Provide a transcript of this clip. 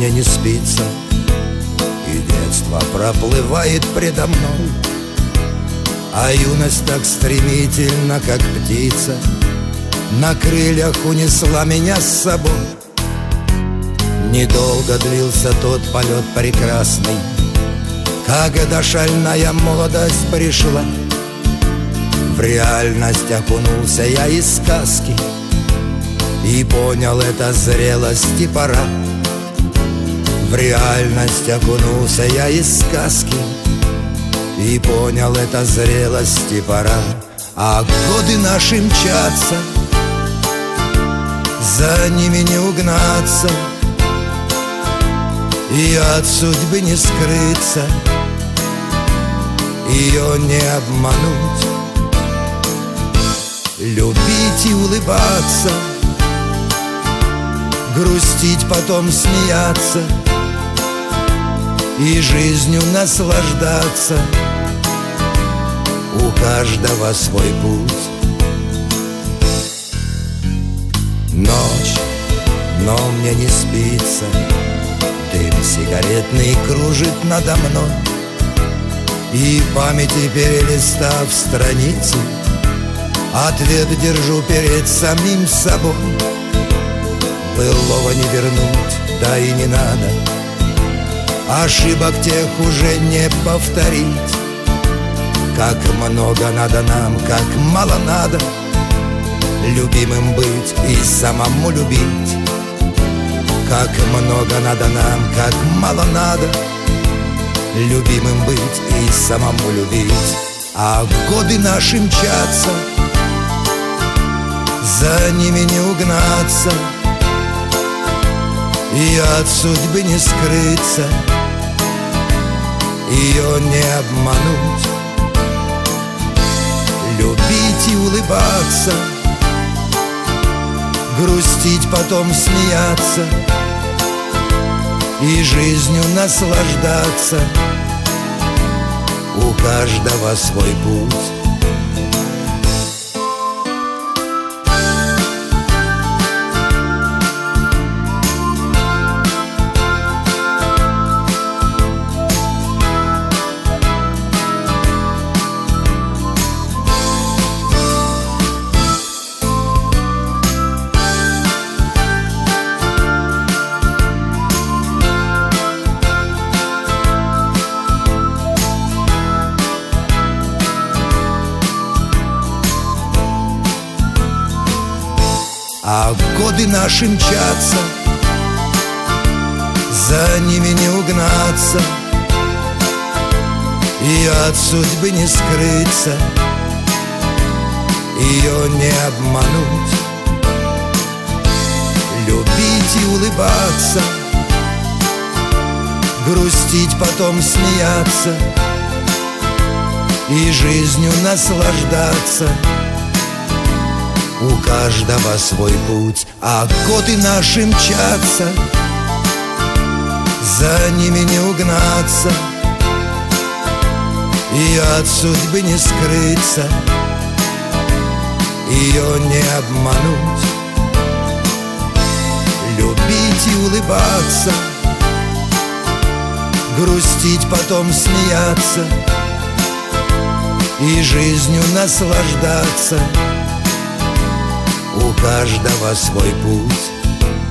мне не спится, и детство проплывает предо мной, а юность так стремительно, как птица, на крыльях унесла меня с собой. Недолго длился тот полет прекрасный, когда шальная молодость пришла. В реальность окунулся я из сказки и понял, это зрелости пора. В реальность окунулся я из сказки и понял, это зрелости пора. А годы наши мчатся, за ними не угнаться, и от судьбы не скрыться, ее не обмануть. Любить и улыбаться, грустить, потом смеяться, и жизнью наслаждаться. У каждого свой путь. Ночь, но мне не спится, дым сигаретный кружит надо мной, и памяти перелистав страницы, ответ держу перед самим собой. Былого не вернуть, да и не надо, ошибок тех уже не повторить. Как много надо нам, как мало надо любимым быть и самому любить. Как много надо нам, как мало надо любимым быть и самому любить. А годы наши мчатся, за ними не угнаться, и от судьбы не скрыться, ее не обмануть. Любить и улыбаться, грустить, потом смеяться, и жизнью наслаждаться. У каждого свой путь. А годы наши мчатся, за ними не угнаться, и от судьбы не скрыться, ее не обмануть. Любить и улыбаться, грустить, потом смеяться, и жизнью наслаждаться. У каждого свой путь, а годы наши мчатся, за ними не угнаться, и от судьбы не скрыться, ее не обмануть. Любить и улыбаться, грустить, потом смеяться, и жизнью наслаждаться. У каждого свой путь.